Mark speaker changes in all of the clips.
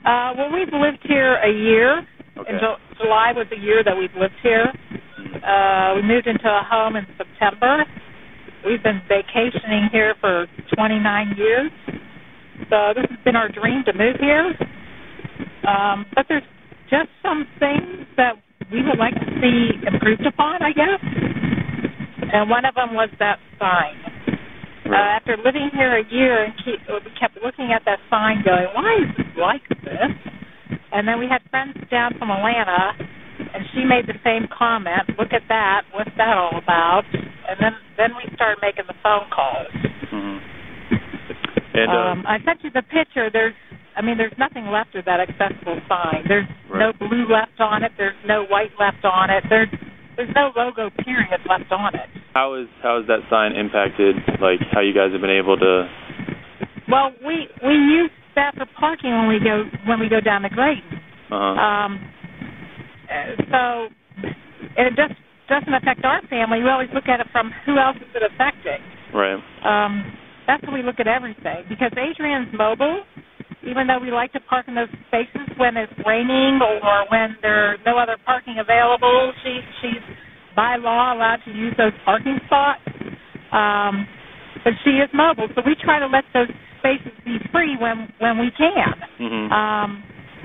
Speaker 1: Well, we've lived here a year.
Speaker 2: Okay.
Speaker 1: In July was the year that we've lived here. We moved into a home in September. We've been vacationing here for 29 years. So this has been our dream to move here. But there's just some things that we would like to see improved upon, I guess. And one of them was that sign.
Speaker 2: Right.
Speaker 1: After living here a year, we kept looking at that sign going, why is it like this? And then we had friends down from Atlanta, and she made the same comment, look at that, what's that all about? And then we started making the phone calls.
Speaker 2: Mm-hmm. And
Speaker 1: I sent you the picture. There's nothing left of that accessible sign. There's no blue left on it. There's no white left on it. There's no logo period left on it.
Speaker 2: How is that sign impacted, like how you guys have been able to?
Speaker 1: Well, we use that for parking when we go down to Grayton.
Speaker 2: Uh-huh.
Speaker 1: So it just doesn't affect our family. We always look at it from who else is it affecting.
Speaker 2: Right.
Speaker 1: That's how we look at everything. Because Adrian's mobile, even though we like to park in those spaces when it's raining or when there's no other parking available, she's by law allowed to use those parking spots. But she is mobile, so we try to let those spaces be free when we can.
Speaker 2: Mm-hmm.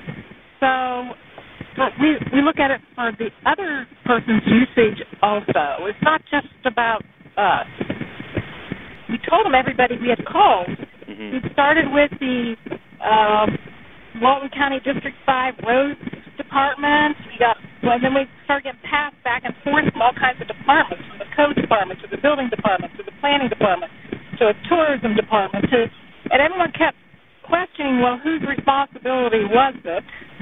Speaker 1: But we look at it for the other person's usage also. It's not just about us. We told them everybody we had called.
Speaker 2: Mm-hmm.
Speaker 1: We started with the Walton County District 5 Roads Department. And then we started getting passed back and forth from all kinds of departments, from the code department to the building department to the planning department to a tourism department. And everyone kept questioning, well, whose responsibility was it?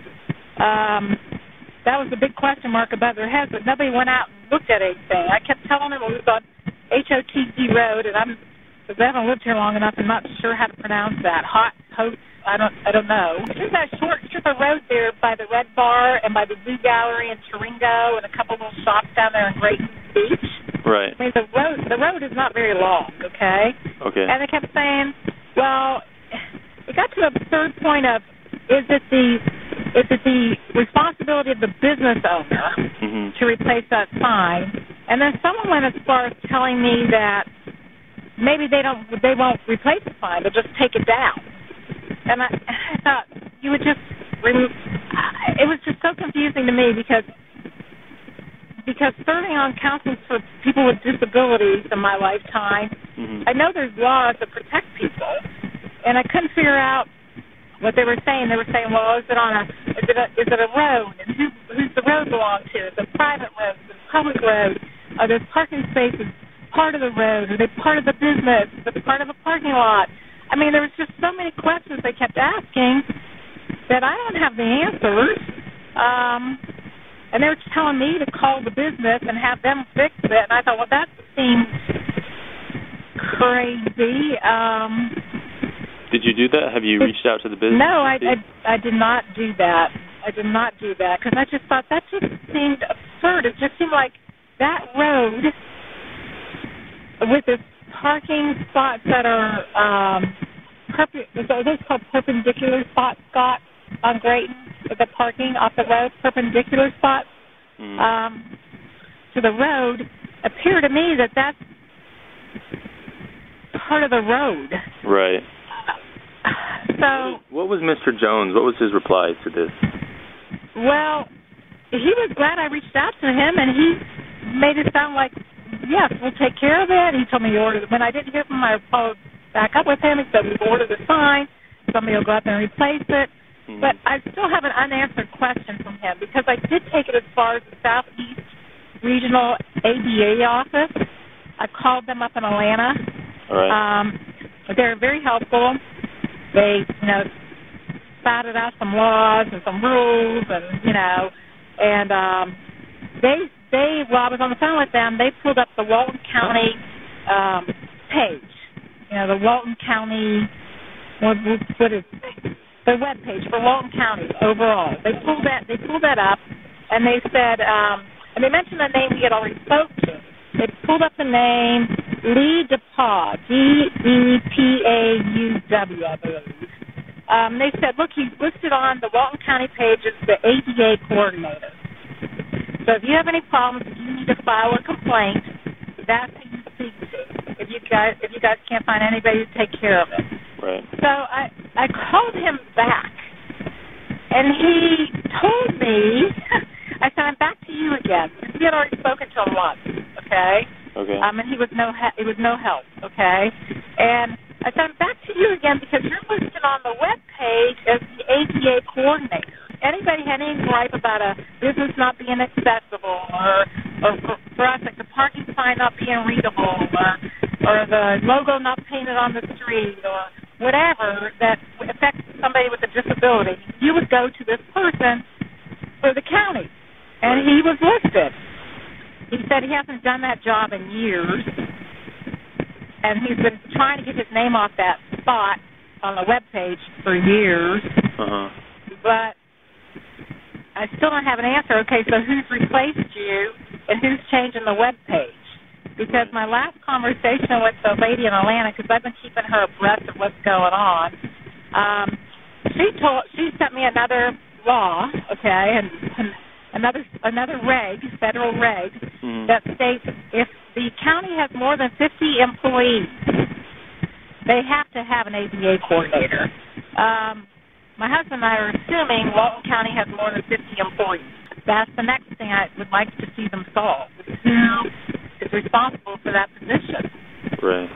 Speaker 1: That was the big question mark above their heads, but nobody went out and looked at anything. I kept telling them it was on HOTZ Road, and because I haven't lived here long enough, I'm not sure how to pronounce that. I don't know. There's that short strip of road there by the Red Bar and by the Zoo Gallery in Taringo and a couple little shops down there in Grayton Beach.
Speaker 2: Right.
Speaker 1: I mean, the road is not very long, okay?
Speaker 2: Okay.
Speaker 1: And they kept saying, well, it got to an absurd point of, is it the responsibility of the business owner
Speaker 2: mm-hmm.
Speaker 1: to replace that sign? And then someone went as far as telling me that maybe they won't replace the sign, they'll just take it down. And I thought you would just remove. It was just so confusing to me because serving on councils for people with disabilities in my lifetime,
Speaker 2: mm-hmm.
Speaker 1: I know there's laws that protect people, and I couldn't figure out what they were saying. They were saying, well, is it a road, and who's the road belong to? Is it a private road? Is it a public road? Are there parking spaces part of the road? Are they part of the business? Is it part of a parking lot? I mean, there was just so many questions they kept asking that I don't have the answers. And they were telling me to call the business and have them fix it. And I thought, well, that seems crazy.
Speaker 2: Did you do that? Have you reached out to the business?
Speaker 1: No, I did not do that. I did not do that because I just thought that just seemed absurd. It just seemed like that road with its parking spots that are are those called perpendicular spots, Scott, on Grayton, with the parking off the road, perpendicular spots to the road, appear to me that that's part of the road.
Speaker 2: Right.
Speaker 1: So
Speaker 2: what was Mr. Jones? What was his reply to this?
Speaker 1: Well, he was glad I reached out to him, and he made it sound like, yes, we'll take care of it. He told me he ordered it. When I didn't hear from him, I followed back up with him. He said, we've ordered the sign. Somebody will go out there and replace it. Mm-hmm. But I still have an unanswered question from him because I did take it as far as the Southeast Regional ADA office. I called them up in Atlanta.
Speaker 2: All right.
Speaker 1: They're very helpful. They, spouted out some laws and some rules and while I was on the phone with them, they pulled up the Walton County page. The Walton County, what is the web page for Walton County overall. They pulled that up, and they said, and they mentioned the name we had already spoke to. They pulled up the name Lee DePauw, DePauw, I believe. They said, look, he's listed on the Walton County page as the ADA coordinator. So if you have any problems, if you need to file a complaint, that's who you speak to. If you guys can't find anybody to take care of it.
Speaker 2: Right.
Speaker 1: So I called him back, and he told me, I said, I'm back to you again. We had already spoken to him once, okay?
Speaker 2: Okay.
Speaker 1: And he was no help, okay? And I said, I'm back to you again because you're listed on the web page as the ADA coordinator. Anybody had any gripe about a business not being accessible or for us, like the parking sign not being readable or the logo not painted on the street or whatever that affects somebody with a disability, you would go to this person for the county. And he was listed. He said he hasn't done that job in years, and he's been trying to get his name off that spot on the webpage for years.
Speaker 2: Uh-huh.
Speaker 1: But I still don't have an answer. Okay, so who's replaced you, and who's changing the webpage? Because my last conversation with the lady in Atlanta, because I've been keeping her abreast of what's going on, she sent me another law, okay, and another reg, federal reg, that states if the county has more than 50 employees, they have to have an ADA coordinator. My husband and I are assuming Walton County has more than 50 employees. That's the next thing I would like to see them solve. Who is responsible for that position?
Speaker 2: Right.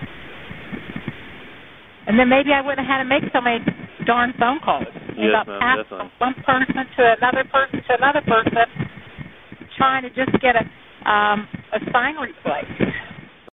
Speaker 1: And then maybe I wouldn't have had to make so many darn phone calls.
Speaker 2: Yes,
Speaker 1: Pass from one person to another person to another person, trying to just get a sign replaced.